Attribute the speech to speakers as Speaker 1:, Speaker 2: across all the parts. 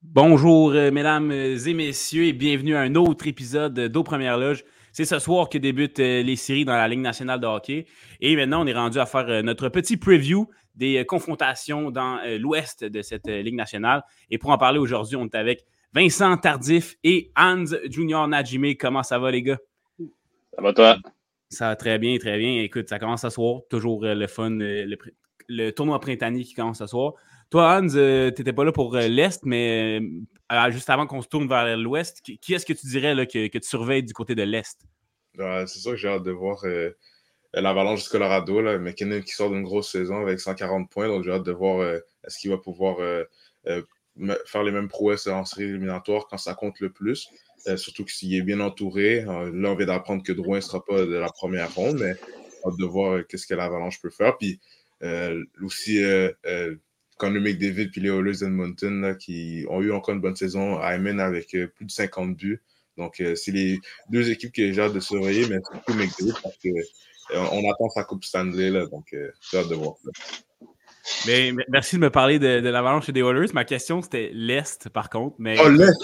Speaker 1: Bonjour, mesdames et messieurs, et bienvenue à un autre épisode d'Aux Premières Loges. C'est ce soir que débutent les séries dans la Ligue nationale de hockey. Et maintenant, on est rendu à faire notre petit preview des confrontations dans l'ouest de cette Ligue nationale. Et pour en parler aujourd'hui, on est avec Vincent Tardif et Hans Junior Najime. Comment ça va, les gars?
Speaker 2: Ça va, toi?
Speaker 1: Ça va très bien, très bien. Écoute, ça commence ce soir. Toujours le fun, le tournoi printanier qui commence ce soir. Toi, Hans, tu n'étais pas là pour l'Est, mais juste avant qu'on se tourne vers l'Ouest, qui est-ce que tu dirais là, que tu surveilles du côté de l'Est?
Speaker 3: C'est sûr que j'ai hâte de voir l'Avalanche du Colorado. Là, McKinnon qui sort d'une grosse saison avec 140 points. Donc j'ai hâte de voir est-ce qu'il va pouvoir faire les mêmes prouesses en série éliminatoire quand ça compte le plus. Surtout que s'il est bien entouré. Là, on vient d'apprendre que Drouin ne sera pas de la première ronde, mais hâte de voir qu'est-ce que l'Avalanche peut faire. Puis aussi Connor McDavid et les Oilers d'Edmonton là, qui ont eu encore une bonne saison. Hyman avec plus de 50 buts. Donc, c'est les deux équipes que j'ai hâte de surveiller, mais surtout McDavid parce qu'on attend sa Coupe Stanley, là, donc j'ai hâte de voir ça.
Speaker 1: Mais, merci de me parler de l'Avalanche et des Oilers. Ma question, c'était l'Est, par contre. Mais...
Speaker 3: Oh, l'Est!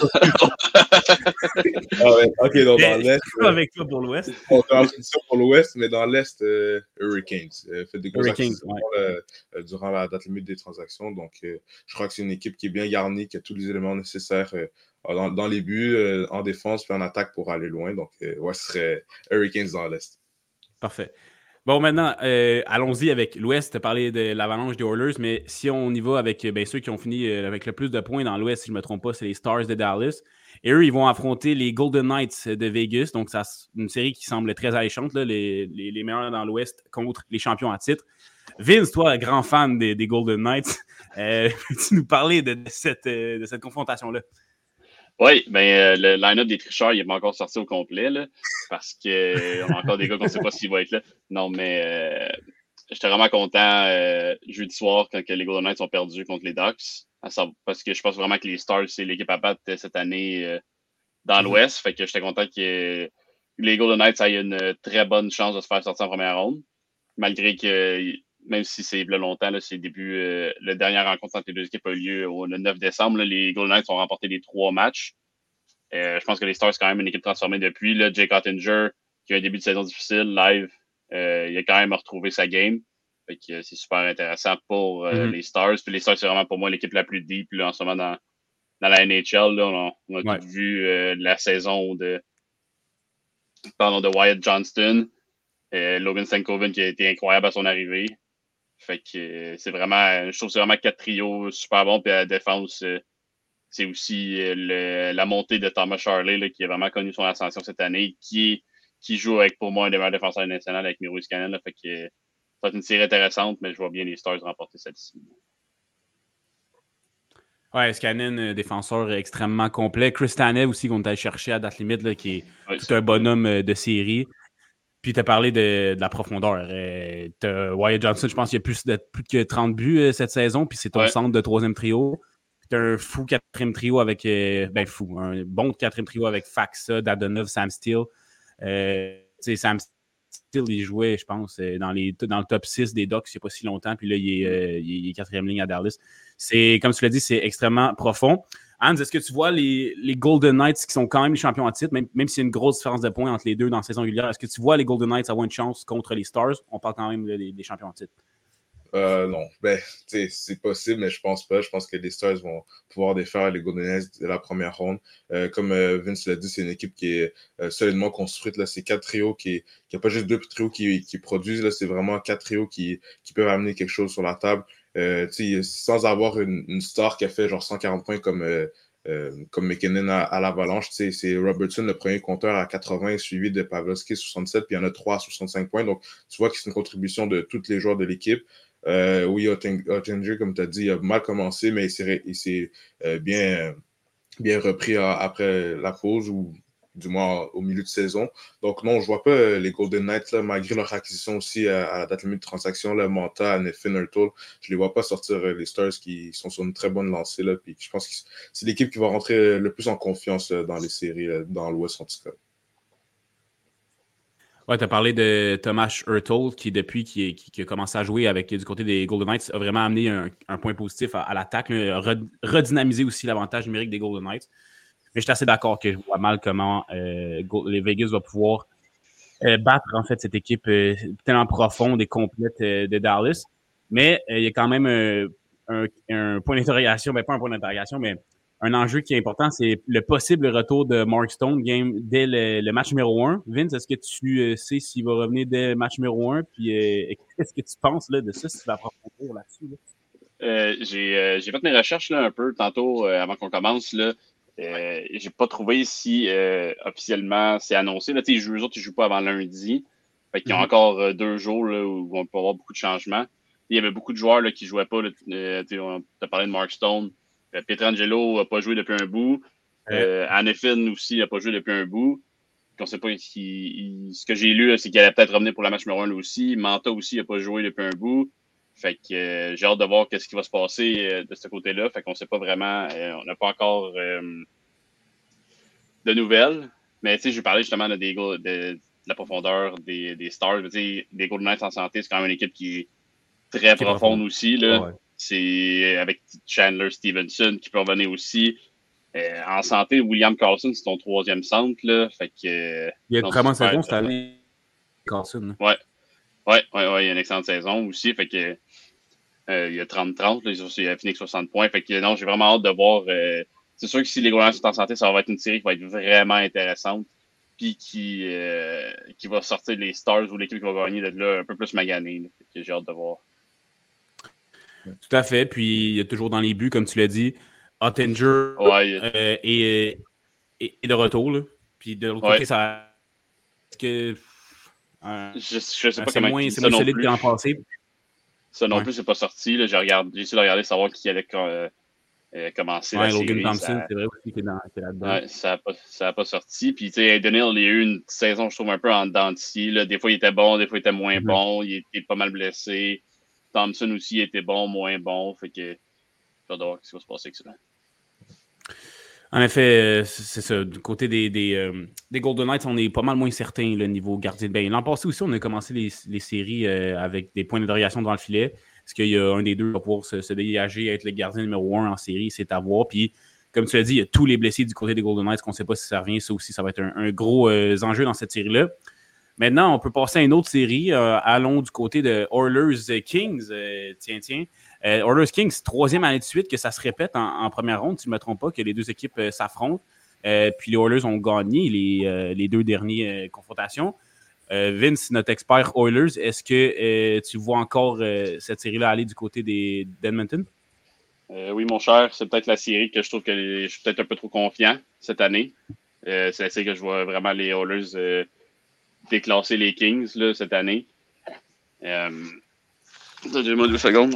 Speaker 3: Ouais. OK, donc dans l'Est...
Speaker 1: Je suis avec toi pour l'Ouest.
Speaker 3: On fait ça pour l'Ouest, mais dans l'Est, Hurricanes. Fait des grosses acquisitions durant la date limite des transactions. Donc, je crois que c'est une équipe qui est bien garnie, qui a tous les éléments nécessaires dans les buts, en défense, puis en attaque pour aller loin. Donc, ce serait Hurricanes dans l'Est.
Speaker 1: Parfait. Bon, maintenant, allons-y avec l'Ouest. Tu as parlé de l'Avalanche des Oilers, mais si on y va avec ceux qui ont fini avec le plus de points dans l'Ouest, si je ne me trompe pas, c'est les Stars de Dallas. Et eux, ils vont affronter les Golden Knights de Vegas. Donc, c'est une série qui semble très alléchante, là, les meilleurs dans l'Ouest contre les champions à titre. Vince, toi, grand fan des Golden Knights, peux-tu nous parler de cette confrontation-là?
Speaker 2: Oui, le line-up des tricheurs, il n'est pas encore sorti au complet, là, parce qu'on a encore des gars qu'on ne sait pas s'il va être là. Non, mais j'étais vraiment content jeudi soir quand les Golden Knights ont perdu contre les Ducks. Parce que je pense vraiment que les Stars, c'est l'équipe à battre cette année dans l'Ouest. Fait que j'étais content que les Golden Knights aient une très bonne chance de se faire sortir en première ronde. Malgré que, même si c'est longtemps, là, c'est le début, la dernière rencontre entre les deux équipes a eu lieu le 9 décembre. Là, les Golden Knights ont remporté les 3 matchs. Je pense que les Stars, c'est quand même une équipe transformée depuis. Là, Jake Oettinger, qui a un début de saison difficile, live, il a quand même retrouvé sa game. Fait que c'est super intéressant pour les Stars. Puis les Stars, c'est vraiment pour moi l'équipe la plus deep là, en ce moment dans la NHL. Là, on a tout vu la saison de Wyatt Johnston. Logan Stankoven qui a été incroyable à son arrivée. Fait que c'est vraiment, je trouve que c'est vraiment 4 trios super bons. Puis à la défense, c'est aussi la montée de Thomas Charley là, qui a vraiment connu son ascension cette année, qui joue avec pour moi un des meilleurs défenseurs nationaux avec Miro Iskanen. Fait que ça va être une série intéressante, mais je vois bien les Stars remporter celle-ci.
Speaker 1: Ouais, Iskanen, défenseur extrêmement complet. Chris Tanev aussi, qu'on t'a cherché à date limite, là, qui est tout un bonhomme de série. Puis tu as parlé de la profondeur. Wyatt Johnson, je pense qu'il y a plus que 30 buts cette saison, puis c'est ton centre de troisième trio. Tu as un fou quatrième trio avec... un bon quatrième trio avec Faxa, Dadonov, Sam Steele. Sam Steele, il jouait, je pense, dans le top 6 des Ducks il n'y a pas si longtemps, puis là, il est quatrième ligne à Dallas. C'est, comme tu l'as dit, c'est extrêmement profond. Hans, est-ce que tu vois les Golden Knights qui sont quand même les champions à titre, même s'il y a une grosse différence de points entre les deux dans la saison régulière, est-ce que tu vois les Golden Knights avoir une chance contre les Stars? On parle quand même des champions à titre.
Speaker 3: Non, c'est possible, mais je pense pas. Je pense que les Stars vont pouvoir défaire les Golden Knights de la première ronde. Comme Vince l'a dit, c'est une équipe qui est solidement construite. Là, c'est 4 trios qui a pas juste 2 trios qui produisent. Là, c'est vraiment 4 trios qui peuvent amener quelque chose sur la table. Sans avoir une star qui a fait genre 140 points comme McKinnon à l'Avalanche. C'est Robertson, le premier compteur à 80, suivi de Pavelski 67, puis il y en a 3 à 65 points. Donc, tu vois que c'est une contribution de tous les joueurs de l'équipe. Oui, Oettinger, comme tu as dit, il a mal commencé, mais il s'est bien repris après la pause, ou du moins au milieu de saison. Donc non, je vois pas les Golden Knights, là, malgré leur acquisition aussi à la date limite de transaction, là, Manta, Neffin, Hurtle, je les vois pas sortir les Stars qui sont sur une très bonne lancée. Là, puis je pense que c'est l'équipe qui va rentrer le plus en confiance dans les séries, dans l'Ouest en tout cas.
Speaker 1: Ouais, tu as parlé de Thomas Hurtle qui, depuis qui a commencé à jouer avec du côté des Golden Knights, a vraiment amené un point positif à l'attaque, redynamiser aussi l'avantage numérique des Golden Knights. Mais je suis assez d'accord que je vois mal comment les Vegas va pouvoir battre en fait cette équipe tellement profonde et complète de Dallas. Mais il y a quand même un point d'interrogation, ben pas un point d'interrogation, mais un enjeu qui est important, c'est le possible retour de Mark Stone dès le match numéro 1. Vince, est-ce que tu sais s'il va revenir dès le match numéro 1? Puis qu'est-ce que tu penses là, de ça, si tu vas approfondir là-dessus?
Speaker 2: J'ai fait mes recherches là, un peu tantôt avant qu'on commence. Là. J'ai pas trouvé si officiellement c'est annoncé. Là, eux autres, ils jouent pas avant lundi. Fait qu'ils ont encore 2 jours là, où on peut avoir beaucoup de changements. Il y avait beaucoup de joueurs là, qui jouaient pas. On t'a parlé de Mark Stone. Pietrangelo n'a pas joué depuis un bout. Hanifin aussi n'a pas joué depuis un bout. On sait pas ce que j'ai lu, là, c'est qu'il allait peut-être revenir pour la match numéro 1 aussi. Manta aussi n'a pas joué depuis un bout. Fait que j'ai hâte de voir qu'est-ce qui va se passer de ce côté-là. Fait qu'on sait pas vraiment. On n'a pas encore de nouvelles. Mais tu sais, je parlais justement de la profondeur des Stars. Des Golden Knights en santé, c'est quand même une équipe qui est très profonde aussi. Là. Ouais. C'est avec Chandler Stevenson qui peut revenir aussi. En santé, William Karlsson, c'est ton 3e centre. Là. Fait que,
Speaker 1: il a vraiment saison cette année, Karlsson.
Speaker 2: Ouais. Ouais, il a une excellente saison aussi. Fait que il a 30-30, il a fini avec 60 points. Fait que non, j'ai vraiment hâte de voir. C'est sûr que si les Golden sont en santé, ça va être une série qui va être vraiment intéressante. Puis qui va sortir les Stars ou l'équipe qui va gagner de là un peu plus maganée. Fait que j'ai hâte de voir.
Speaker 1: Tout à fait. Puis il y a toujours dans les buts, comme tu l'as dit, Ottinger est de retour. Là. Puis de l'autre côté, ça. Que,
Speaker 2: je sais pas
Speaker 1: c'est
Speaker 2: comment
Speaker 1: moins solide que l'an passé.
Speaker 2: Ça non plus, c'est pas sorti. Là. J'ai essayé de regarder, savoir qui allait commencer la
Speaker 1: Logan
Speaker 2: série.
Speaker 1: Thompson, c'est vrai aussi qu'il est là-dedans.
Speaker 2: Ouais, ça n'a pas sorti. Puis, tu sais, Daniel, il a eu une saison, je trouve, un peu en dents de scie. Des fois, il était bon, des fois, il était moins bon. Il était pas mal blessé. Thompson aussi, il était bon, moins bon. Fait que, j'ai hâte de voir ce qui va se passer avec ça.
Speaker 1: En effet, c'est ça. Du côté des Golden Knights, on est pas mal moins certain le niveau gardien de but. L'an passé aussi, on a commencé les séries avec des points d'interrogation devant le filet. Est-ce qu'il y a un des deux qui va pouvoir se dégager, être le gardien numéro 1 en série? C'est à voir. Puis, comme tu l'as dit, il y a tous les blessés du côté des Golden Knights qu'on ne sait pas si ça revient. Ça aussi, ça va être un gros enjeu dans cette série-là. Maintenant, on peut passer à une autre série. Allons du côté de Oilers Kings. Tiens. Oilers Kings, 3e année de suite que ça se répète en première ronde, si je ne me trompe pas, que les deux équipes s'affrontent. Puis les Oilers ont gagné les 2 dernières confrontations. Vince, notre expert Oilers, est-ce que tu vois encore cette série-là aller du côté d'Edmonton?
Speaker 2: Oui, mon cher, c'est peut-être la série que je trouve que je suis peut-être un peu trop confiant cette année. C'est la série que je vois vraiment les Oilers déclasser les Kings là, cette année. Donnez-moi 2 secondes.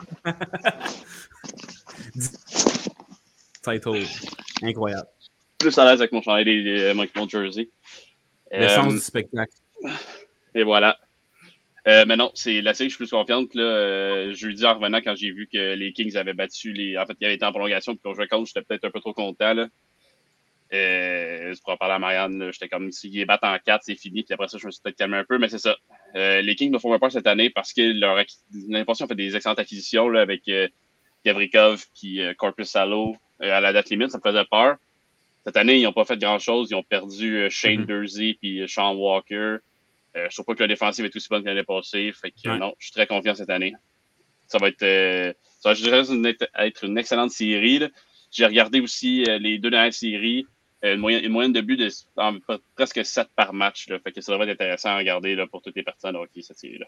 Speaker 1: Title. Incroyable.
Speaker 2: Plus à l'aise avec mon chandail avec mon jersey.
Speaker 1: Le sens du spectacle.
Speaker 2: Et voilà. Mais non, c'est la série que je suis plus confiante. Là, jeudi, en revenant, quand j'ai vu que les Kings avaient battu En fait, il y avait été en prolongation, puis qu'on jouait contre, j'étais peut-être un peu trop content. Là. Je pourrais parler à Marianne, j'étais comme s'ils battent en 4, c'est fini. Puis après ça, je me suis peut-être calmé un peu, mais c'est ça. Les Kings me font peur cette année parce que l'impression fait des excellentes acquisitions là, avec Gavrikov puis Corpus Salo à la date limite, ça me faisait peur. Cette année, ils n'ont pas fait grand-chose. Ils ont perdu Shane Dursey puis Sean Walker. Je trouve pas que la défensive est aussi bonne que l'année passée. Fait que non, je suis très confiant cette année. Ça va être une excellente série. Là. J'ai regardé aussi les 2 dernières séries. Une moyenne de buts de presque 7 par match. Là. Fait que ça va être intéressant à regarder là, pour toutes les parties de hockey, cette série-là.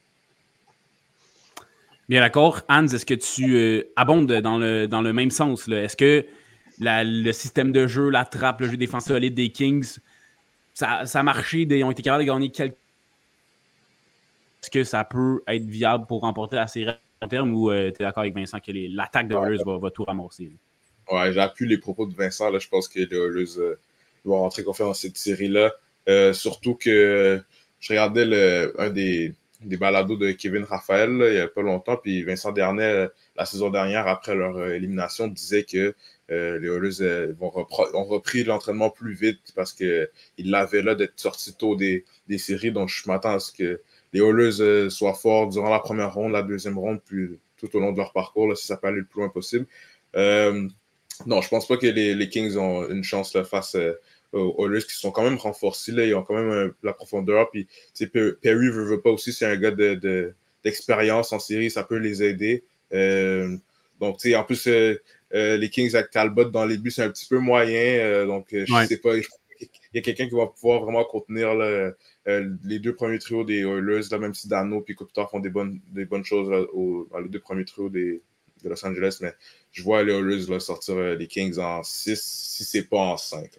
Speaker 1: Bien d'accord. Hans, est-ce que tu abondes dans le même sens? Là? Est-ce que le système de jeu, la trappe, le jeu défensif solide des Kings, ça a marché, ils ont été capables de gagner quelques... Est-ce que ça peut être viable pour remporter la série à terme ou tu es d'accord avec Vincent que l'attaque de Oilers va tout ramasser? Là?
Speaker 3: Ouais, j'appuie les propos de Vincent. Là, je pense que les Oilers vont rentrer confiants dans cette série-là. Surtout que je regardais un des balados de Kevin Raphaël là, il n'y a pas longtemps. Puis Vincent Dernay, la saison dernière, après leur élimination, disait que les Oilers ont repris l'entraînement plus vite parce qu'ils l'avaient là d'être sortis tôt des séries. Donc, je m'attends à ce que les Oilers soient forts durant la première ronde, la deuxième ronde, puis tout au long de leur parcours, là, si ça peut aller le plus loin possible. Non, je pense pas que les Kings ont une chance là, face aux Oilers qui sont quand même renforcés. Là, ils ont quand même la profondeur. Puis, Perry veut pas aussi, c'est un gars d'expérience en série, ça peut les aider. Donc, en plus, les Kings avec Talbot dans les buts, c'est un petit peu moyen. Donc, je sais pas. Il y a quelqu'un qui va pouvoir vraiment contenir là, les deux premiers trios des Oilers, là, même si Dano et Kopitar font des bonnes choses là, dans les deux premiers trios de Los Angeles. Mais je vois les Oilers là, sortir les Kings en 6, si c'est pas en 5.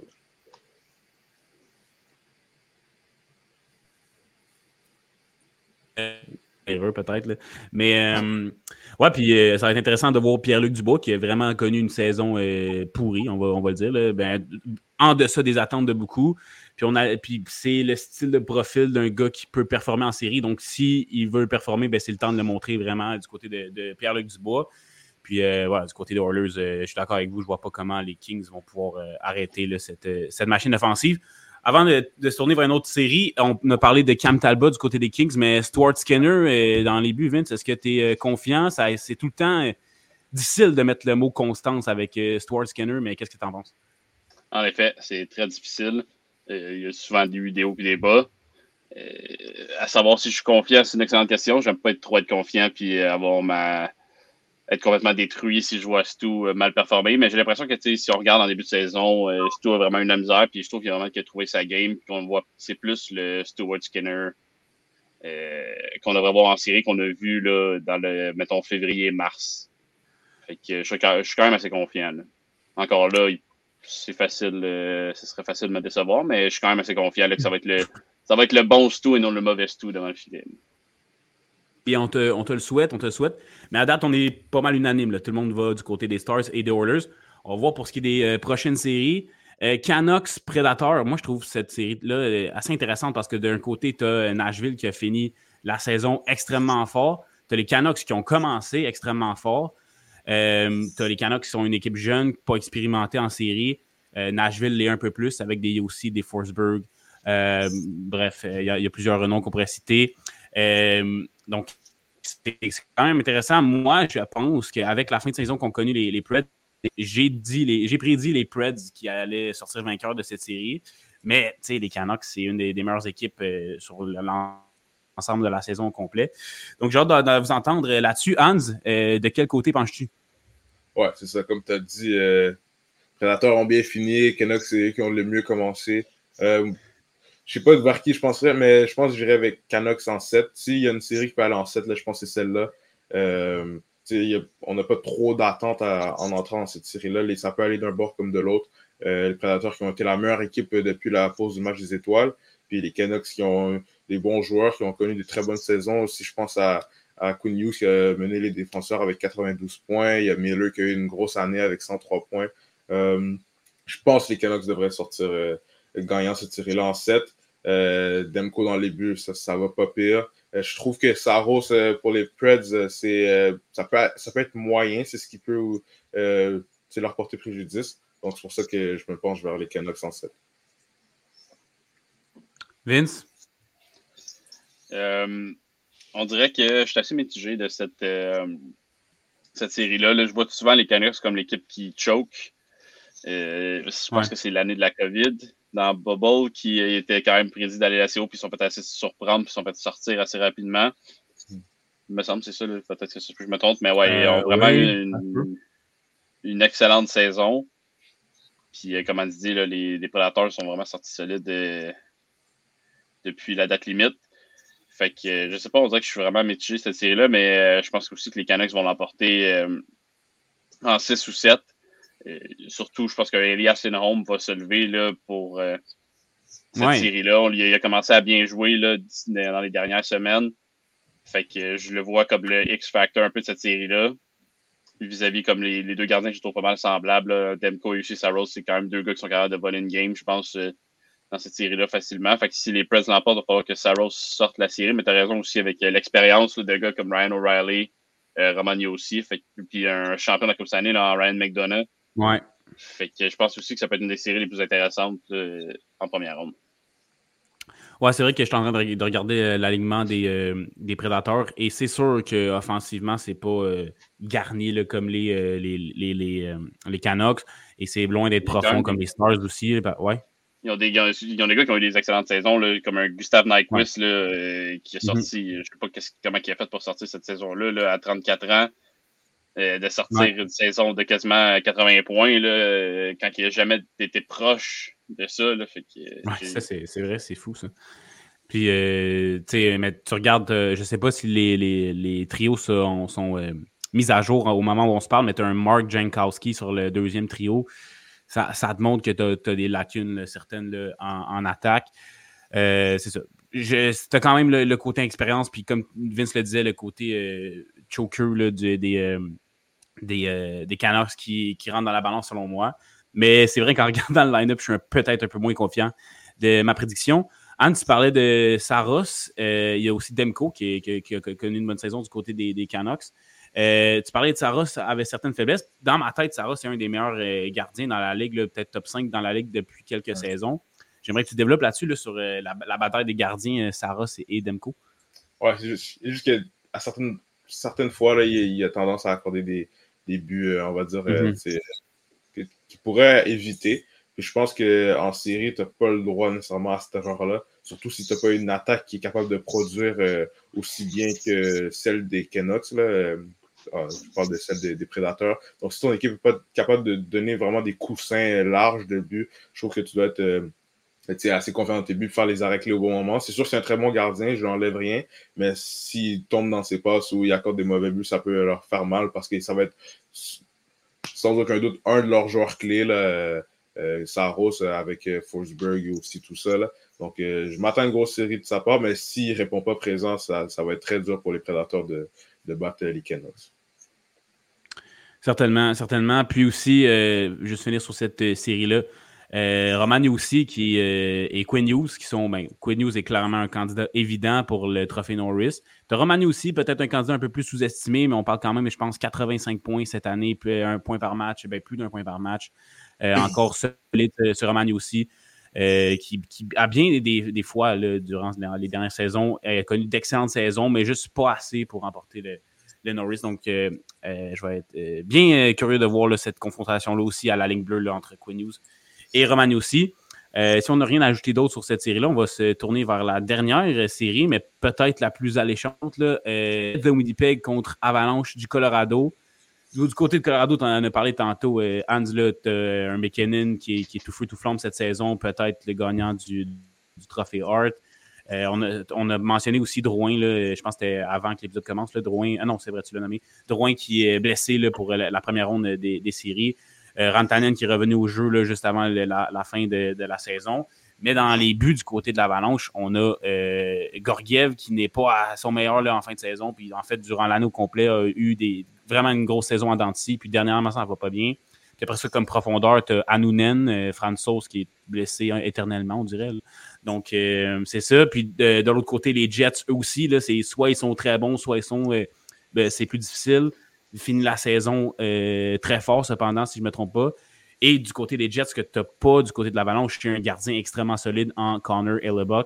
Speaker 1: Peut-être. Là. Mais ouais, puis ça va être intéressant de voir Pierre-Luc Dubois qui a vraiment connu une saison pourrie, on va le dire. Là. Ben, en deçà des attentes de beaucoup. Puis c'est le style de profil d'un gars qui peut performer en série. Donc, s'il veut performer, ben, c'est le temps de le montrer vraiment du côté de Pierre-Luc Dubois. Puis, voilà, du côté des Oilers, je suis d'accord avec vous. Je ne vois pas comment les Kings vont pouvoir arrêter là, cette machine offensive. Avant de se tourner vers une autre série, on a parlé de Cam Talbot du côté des Kings, mais Stuart Skinner, dans les buts, Vince, est-ce que tu es confiant? C'est tout le temps difficile de mettre le mot constance avec Stuart Skinner, mais qu'est-ce que tu en penses?
Speaker 2: En effet, c'est très difficile. Il y a souvent des hauts et des bas. À savoir si je suis confiant, c'est une excellente question. Je n'aime pas être confiant puis être complètement détruit si je vois Stu mal performer. Mais j'ai l'impression que si on regarde en début de saison, Stu a vraiment eu de la misère. Puis je trouve qu'il a vraiment trouvé sa game. Puis on voit, c'est plus le Stuart Skinner qu'on devrait voir en série qu'on a vu là, dans le, mettons, février-mars. Fait que je suis quand même assez confiant. Là. Encore là, c'est facile, ce serait facile de me décevoir, mais je suis quand même assez confiant là, que ça va être le bon Stu et non le mauvais Stu devant le filet.
Speaker 1: Et on te le souhaite, Mais à date, on est pas mal unanime. Là. Tout le monde va du côté des Stars et des Oilers. On va voir pour ce qui est des prochaines séries. Canucks Predator, moi je trouve cette série-là assez intéressante parce que d'un côté, tu as Nashville qui a fini la saison extrêmement fort. Tu as les Canucks qui ont commencé extrêmement fort. Tu as les Canucks qui sont une équipe jeune, pas expérimentée en série. Nashville l'est un peu plus avec aussi des Forsberg. Bref, il y a plusieurs noms qu'on pourrait citer. Donc, c'est quand même intéressant. Moi, je pense qu'avec la fin de saison qu'ont connu les Preds, j'ai prédit les Preds qui allaient sortir vainqueurs de cette série. Mais, tu sais, les Canucks, c'est une des meilleures équipes sur l'ensemble de la saison au complet. Donc, j'ai hâte de vous entendre là-dessus. Hans, de quel côté penches-tu?
Speaker 3: Ouais, c'est ça. Comme tu as dit, Predators ont bien fini. Canucks, c'est eux qui ont le mieux commencé. Je sais pas vers qui je penserais, mais je pense que j'irais avec Canucks en 7. S'il y a une série qui peut aller en 7, là, je pense que c'est celle-là. On n'a pas trop d'attente en entrant dans cette série-là. Ça peut aller d'un bord comme de l'autre. Les Predators qui ont été la meilleure équipe depuis la pause du match des étoiles. Puis les Canucks qui ont des bons joueurs, qui ont connu de très bonnes saisons. Aussi, je pense à Quinn Hughes qui a mené les défenseurs avec 92 points. Il y a Miller qui a eu une grosse année avec 103 points. Je pense que les Canucks devraient sortir gagnant cette série-là en 7. Demko dans les buts, ça va pas pire. Je trouve que Saros pour les Preds, ça peut être moyen, c'est ce qui peut leur porter préjudice. Donc c'est pour ça que je me penche vers les Canucks en 7.
Speaker 1: Vince?
Speaker 2: On dirait que je suis assez mitigé de cette série-là. Là, je vois souvent les Canucks comme l'équipe qui choke. Je pense que c'est l'année de la COVID. Dans Bubble, qui était quand même prédit d'aller assez haut, puis ils sont peut-être assez surprendre, puis ils sont peut-être sortir assez rapidement. Il me semble que c'est ça, là. Peut-être que je me trompe, mais ouais, ils ont vraiment eu une excellente saison. Puis, comme on dit, là, les Predators sont vraiment sortis solides depuis la date limite. Fait que, je sais pas, on dirait que je suis vraiment mitigé cette série-là, mais je pense aussi que les Canucks vont l'emporter en 6 ou 7. Surtout, je pense que Elias Lindholm va se lever là, pour cette série-là. Il a commencé à bien jouer là, dans les dernières semaines. Fait que je le vois comme le X-Factor un peu de cette série-là. Vis-à-vis comme les deux gardiens que je trouve pas mal semblables. Là. Demko et Saros, c'est quand même deux gars qui sont capables de voler une game. Je pense dans cette série-là facilement. Fait que si les Preds l'emportent, il va falloir que Saros sorte la série. Mais tu as raison aussi avec l'expérience de gars comme Ryan O'Reilly, Romagna aussi. Puis un champion de la Coupe Stanley, Ryan McDonough.
Speaker 1: Ouais.
Speaker 2: Fait que je pense aussi que ça peut être une des séries les plus intéressantes en première ronde.
Speaker 1: Ouais, c'est vrai que je suis en train de regarder l'alignement des Prédateurs et c'est sûr qu'offensivement, c'est pas garni là, comme les Canucks et c'est loin d'être profond comme les Stars aussi. Ouais.
Speaker 2: Ils ont des gars qui ont eu des excellentes saisons, là, comme un Gustav Nyquist qui est sorti, je ne sais pas comment il a fait pour sortir cette saison-là là, à 34 ans. De sortir une saison de quasiment 80 points là, quand il n'a jamais été proche de ça. Là, fait que,
Speaker 1: ça, c'est vrai, c'est fou ça. Puis, tu sais, mais tu regardes, je sais pas si les trios sont mis à jour au moment où on se parle, mais tu as un Mark Jankowski sur le deuxième trio. Ça te montre que tu as des lacunes là, certaines là, en attaque. C'est ça. Tu as quand même le côté expérience, puis comme Vince le disait, le côté choker là, des Canucks qui rentrent dans la balance selon moi. Mais c'est vrai qu'en regardant le line-up, je suis peut-être un peu moins confiant de ma prédiction. Anne, tu parlais de Saros. Il y a aussi Demko qui a connu une bonne saison du côté des Canucks. Tu parlais de Saros avec certaines faiblesses. Dans ma tête, Saros est un des meilleurs gardiens dans la Ligue, là, peut-être top 5 dans la Ligue depuis quelques saisons. J'aimerais que tu développes là-dessus là, sur la bataille des gardiens Saros et Demko.
Speaker 3: Ouais, c'est juste qu'à certaines fois, là, il a tendance à accorder des buts, on va dire, qu'il pourrait éviter. Puis je pense qu'en série, tu n'as pas le droit nécessairement à cette erreur-là. Surtout si tu n'as pas une attaque qui est capable de produire aussi bien que celle des Canucks. Là. Je parle de celle des Prédateurs. Donc, si ton équipe n'est pas capable de donner vraiment des coussins larges de but, je trouve que tu dois être assez confiant dans tes buts, faire les arrêts clés au bon moment. C'est sûr que c'est un très bon gardien, je n'enlève rien, mais s'il tombe dans ses passes ou il accorde des mauvais buts, ça peut leur faire mal parce que ça va être sans aucun doute un de leurs joueurs clés, là, Saros avec Forsberg et aussi tout ça. Là. Donc, je m'attends à une grosse série de sa part, mais s'il ne répond pas présent, ça va être très dur pour les Prédateurs de battre les Canucks.
Speaker 1: Certainement, certainement. Puis aussi, juste finir sur cette série-là, Romagna aussi et Quinn Hughes qui sont... Quinn Hughes est clairement un candidat évident pour le trophée Norris. Tu as Romagna aussi, peut-être un candidat un peu plus sous-estimé, mais on parle quand même, je pense, 85 points cette année, puis un point par match, plus d'un point par match. Encore solide ce Romagna aussi, qui a bien des fois, là, durant les dernières saisons, a connu d'excellentes saisons, mais juste pas assez pour remporter le Norris. Donc, je vais être bien curieux de voir là, cette confrontation-là aussi à la ligne bleue là, entre Quinn Hughes et Romagna aussi. Si on n'a rien à ajouter d'autre sur cette série-là, on va se tourner vers la dernière série, mais peut-être la plus alléchante. Là, de Winnipeg contre Avalanche du Colorado. Du côté de Colorado, tu en as parlé tantôt. Hans, tu as un McKinnon qui est tout feu, tout flamme cette saison, peut-être le gagnant du trophée Hart. On a mentionné aussi Drouin, là, je pense que c'était avant que l'épisode commence. Là, Drouin, non, c'est vrai, tu l'as nommé. Drouin qui est blessé là, pour la première ronde des séries. Rantanen qui est revenu au jeu là, juste avant la fin de la saison. Mais dans les buts du côté de l'Avalanche, on a Gorgiev qui n'est pas à son meilleur là, en fin de saison. Puis en fait, durant l'année au complet, a eu vraiment une grosse saison en dents de scie. Puis dernièrement, ça ne va pas bien. Puis après ça, comme profondeur, tu as Annunen, Fransos qui est blessé éternellement, on dirait. Là. Donc, c'est ça. Puis de l'autre côté, les Jets, eux aussi, là, c'est soit ils sont très bons, soit ils sont c'est plus difficile. Ils finissent la saison très fort, cependant, si je ne me trompe pas. Et du côté des Jets, ce que tu n'as pas du côté de l'Avalanche, c'est un gardien extrêmement solide en Connor Hellebuyck,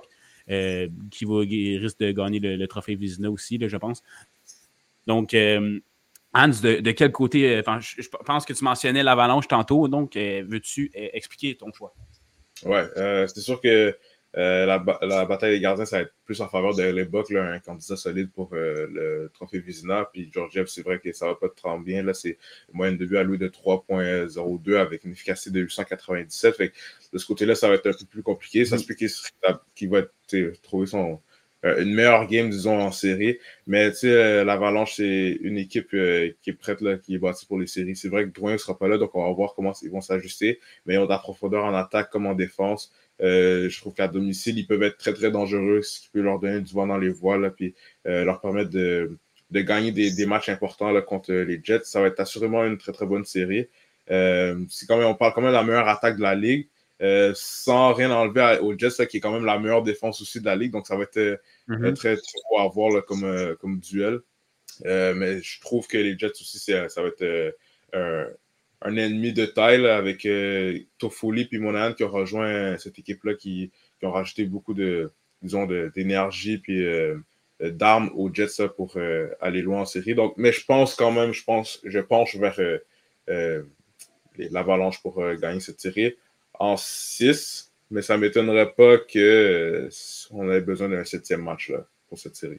Speaker 1: qui risque de gagner le trophée Vizina aussi, là, je pense. Donc, Hans, de quel côté... je pense que tu mentionnais l'Avalanche tantôt, donc veux-tu expliquer ton choix?
Speaker 3: Ouais, c'est sûr que la bataille des gardiens, ça va être plus en faveur de Hellebuyck, un candidat solide pour le trophée Vizina. Puis Georgiev, c'est vrai que ça va pas trop bien. Là, c'est une moyenne de but allouée de 3.02 avec une efficacité de 897. Fait que de ce côté-là, ça va être un peu plus compliqué. Ça se peut qu'il va trouver une meilleure game, disons, en série. Mais l'Avalanche, c'est une équipe qui est prête, là, qui est bâtie pour les séries. C'est vrai que Drouin ne sera pas là, donc on va voir comment ils vont s'ajuster. Mais ils ont de la profondeur en attaque comme en défense. Je trouve qu'à domicile, ils peuvent être très, très dangereux, ce qui peut leur donner du vent dans les voiles, là, puis leur permettre de gagner des matchs importants là, contre les Jets. Ça va être assurément une très, très bonne série. On parle quand même de la meilleure attaque de la Ligue. sans rien enlever aux Jets, là, qui est quand même la meilleure défense aussi de la ligue. Donc, ça va être très, très beau à voir là, comme duel. Mais je trouve que les Jets aussi, ça va être un ennemi de taille là, avec Toffoli et Monahan qui ont rejoint cette équipe-là qui ont rajouté beaucoup d'énergie puis d'armes aux Jets là, pour aller loin en série. Donc, mais je penche vers l'Avalanche pour gagner cette série en 6, mais ça ne m'étonnerait pas qu'on ait besoin d'un 7e match là, pour cette série.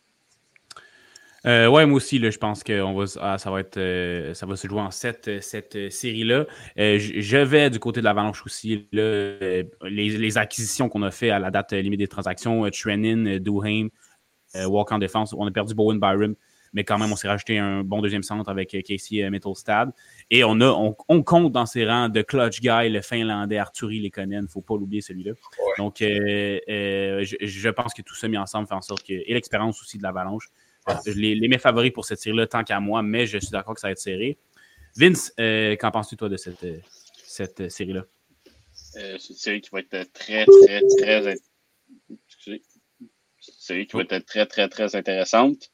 Speaker 1: Ouais, moi aussi, là, je pense que ça va se jouer en cette série-là. Je vais du côté de l'Avalanche aussi. Là, les acquisitions qu'on a fait à la date limite des transactions, Trenin, Duhaime, Walk en défense, on a perdu Bowen Byram, mais quand même, on s'est rajouté un bon deuxième centre avec Casey Mittelstadt. Et on compte dans ses rangs de clutch guy, le Finlandais Arturi Lekonen. Il ne faut pas l'oublier, celui-là. Ouais. Donc, je pense que tout ça mis ensemble fait en sorte que... Et l'expérience aussi de l'Avalanche. Les favoris pour cette série-là, tant qu'à moi, mais je suis d'accord que ça va être serré. Vince, qu'en penses-tu, toi, de cette série-là?
Speaker 2: C'est une série qui va être très, très, très... Excusez. C'est une série qui va être très, très, très intéressante.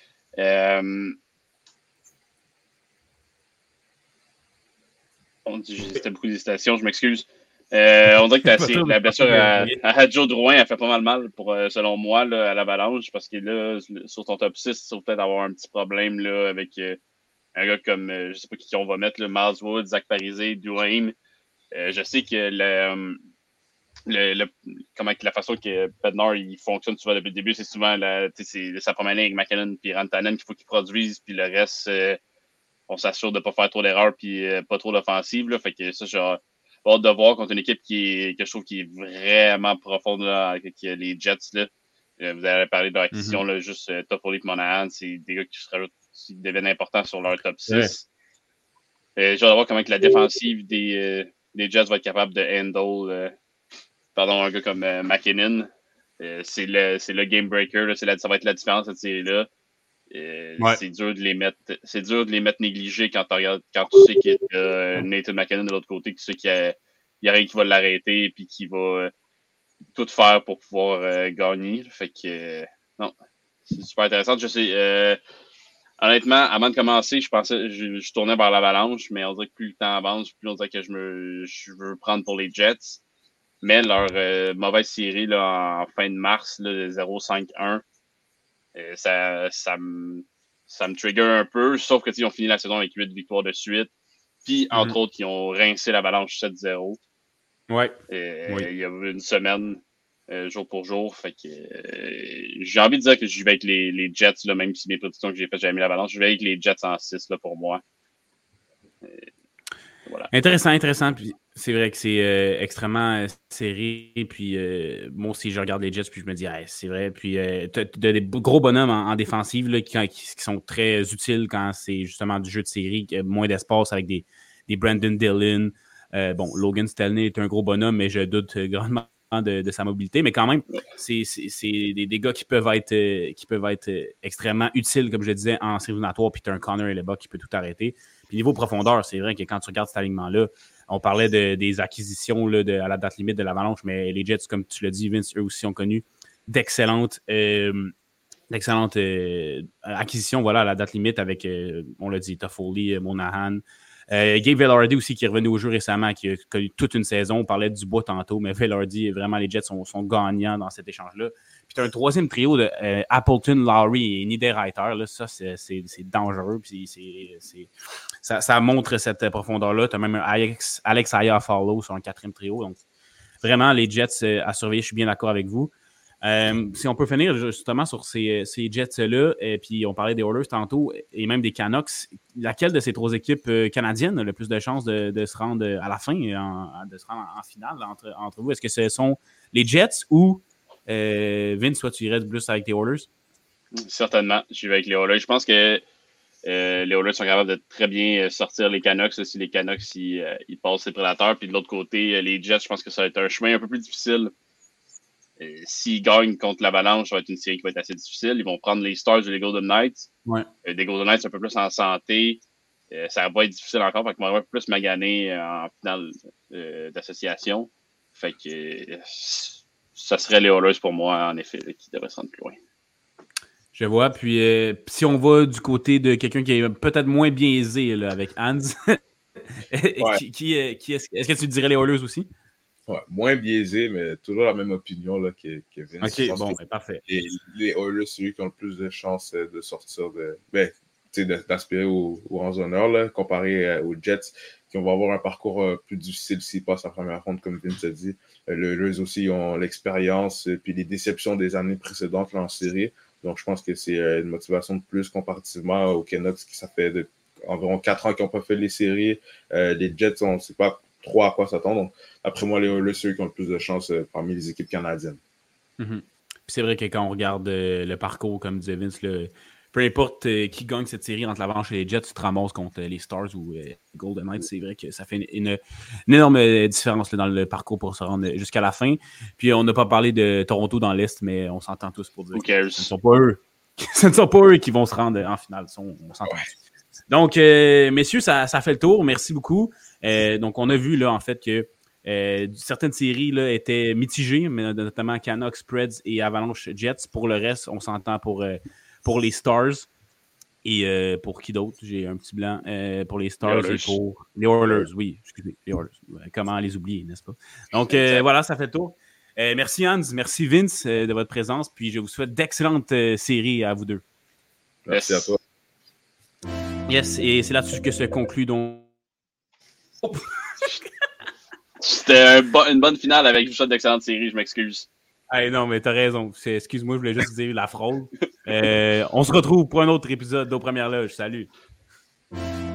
Speaker 2: C'était beaucoup d'hésitations, je m'excuse. On dirait que la blessure à Joe Drouin a fait pas mal selon moi, là, à l'Avalanche, parce que là, sur ton top 6, ça va peut-être avoir un petit problème là, avec un gars comme, je sais pas qui on va mettre, là, Miles Wood, Zach Parisé, Drouin. Je sais que la façon que Bednar il fonctionne souvent depuis le début, c'est souvent sa première ligne avec McKinnon puis Rantanen qu'il faut qu'il produise, puis le reste, on s'assure de ne pas faire trop d'erreurs puis pas trop d'offensive. Fait que ça, j'ai hâte de voir contre une équipe que je trouve qui est vraiment profonde là, avec les Jets. Là. Vous avez parlé de leur acquisition, là, juste Toffoli et Monahan, c'est des gars qui deviennent importants sur leur top 6. J'ai hâte de voir comment que la défensive des Jets va être capable de handle un gars comme McKinnon. C'est le game breaker, là, ça va être la différence cette série-là. C'est dur de les mettre négligés quand tu sais qu'il y a Nathan McKinnon de l'autre côté, qui sait qu'il y a rien qui va l'arrêter et qui va tout faire pour pouvoir gagner. Fait que non, c'est super intéressant. Je sais, honnêtement, avant de commencer, je tournais vers l'Avalanche, mais on dirait que plus le temps avance, plus on dirait que je veux prendre pour les Jets. Mais leur mauvaise série là, en fin de mars, là, 0-5-1, ça me trigger un peu, sauf que ils ont fini la saison avec 8 victoires de suite. Puis, entre autres, ils ont rincé l'Avalanche 7-0.
Speaker 1: Ouais.
Speaker 2: Il y a une semaine, jour pour jour. Fait que j'ai envie de dire que je vais avec les Jets, là, même si mes prédictions que j'ai faites, j'avais mis l'Avalanche. Je vais avec les Jets en 6 là, pour moi.
Speaker 1: Voilà. Intéressant. Puis c'est vrai que c'est extrêmement serré. Puis moi aussi, je regarde les Jets puis je me dis, c'est vrai. Puis tu as des gros bonhommes en défensive là, qui sont très utiles quand c'est justement du jeu de série, moins d'espace avec des Brandon Dillon. Logan Stanley est un gros bonhomme, mais je doute grandement de sa mobilité. Mais quand même, c'est des gars qui peuvent être extrêmement utiles, comme je le disais, en série éliminatoire. Puis tu as un Connor Hellebuyck qui peut tout arrêter. Puis niveau profondeur, c'est vrai que quand tu regardes cet alignement-là, on parlait des acquisitions là, à la date limite de l'Avalanche, mais les Jets, comme tu l'as dit, Vince, eux aussi ont connu d'excellentes acquisitions à la date limite avec, on l'a dit, Toffoli, Monahan. Gabe Vilardi aussi qui est revenu au jeu récemment, qui a connu toute une saison. On parlait du Dubois tantôt, mais Vilardi, vraiment, les Jets sont gagnants dans cet échange-là. Puis tu as un troisième trio de Appleton, Lowry et Niederreiter. Là, ça, c'est dangereux. Puis ça montre cette profondeur-là. Tu as même un Alex Iafallo sur un quatrième trio. Donc, vraiment, les Jets à surveiller, je suis bien d'accord avec vous. Si on peut finir justement sur ces Jets-là, et puis on parlait des Oilers tantôt, et même des Canucks, laquelle de ces trois équipes canadiennes a le plus de chances de se rendre à la fin, de se rendre en finale entre vous? Est-ce que ce sont les Jets ou Vince, toi tu irais plus avec les Oilers?
Speaker 2: Certainement, je vais avec les Oilers. Je pense que les Oilers sont capables de très bien sortir les Canucks si les Canucks ils passent les Prédateurs. Puis de l'autre côté, les Jets, je pense que ça va être un chemin un peu plus difficile. S'ils gagnent contre l'Avalanche, ça va être une série qui va être assez difficile. Ils vont prendre les Stars et les Golden Knights.
Speaker 1: Ouais.
Speaker 2: Des Golden Knights un peu plus en santé. ça va être difficile encore. Fait que moi, plus magané en finale d'association. Fait que ça serait les Oilers pour moi, en effet, qui devraient se rendre plus loin.
Speaker 1: Je vois. Puis, si on va du côté de quelqu'un qui est peut-être moins biaisé là, avec Hans, est-ce que tu dirais les Oilers aussi?
Speaker 3: Ouais, moins biaisé, mais toujours la même opinion là, que Vince.
Speaker 1: OK, bon, parfait.
Speaker 3: Les Oilers, c'est eux qui ont le plus de chances de sortir d'aspirer au grand honneur, là, comparé aux Jets, qui vont avoir un parcours plus difficile s'ils passent la première ronde, comme Vince a dit. Les Oilers aussi ont l'expérience puis les déceptions des années précédentes là, en série. Donc, je pense que c'est une motivation de plus comparativement aux Canucks, qui ça fait environ 4 ans qu'ils n'ont pas fait les séries. Les Jets, on ne sait pas trop à quoi s'attendre. Donc, après moi, les Oilers, c'est eux qui ont le plus de chance parmi les équipes canadiennes.
Speaker 1: Mm-hmm. C'est vrai que quand on regarde le parcours, comme disait Vince, peu importe qui gagne cette série entre l'Avalanche et les Jets, tu te ramasses contre les Stars ou Golden Knights. C'est vrai que ça fait une énorme différence là, dans le parcours pour se rendre jusqu'à la fin. Puis on n'a pas parlé de Toronto dans l'Est, mais on s'entend tous pour dire que ce ne sont pas eux qui vont se rendre en finale. On s'entend. Ouais. Donc, messieurs, ça fait le tour. Merci beaucoup. Donc, on a vu là en fait que certaines séries là, étaient mitigées, mais notamment Canucks, Preds et Avalanche Jets. Pour le reste, on s'entend pour les Stars. Et pour qui d'autre? J'ai un petit blanc. Pour les Stars et pour les Oilers. Oui, excusez, les Oilers. Comment les oublier, n'est-ce pas? Donc, voilà, ça fait le tour. Merci Hans, merci Vince de votre présence. Puis, je vous souhaite d'excellentes séries à vous deux.
Speaker 3: Merci à toi.
Speaker 1: Yes, et c'est là-dessus que se conclut donc.
Speaker 2: C'était une bonne finale avec une shot d'excellente série, je m'excuse.
Speaker 1: Hey, non, mais t'as raison. Excuse-moi, je voulais juste dire la fraude. On se retrouve pour un autre épisode d'Aux Premières Loges. Salut!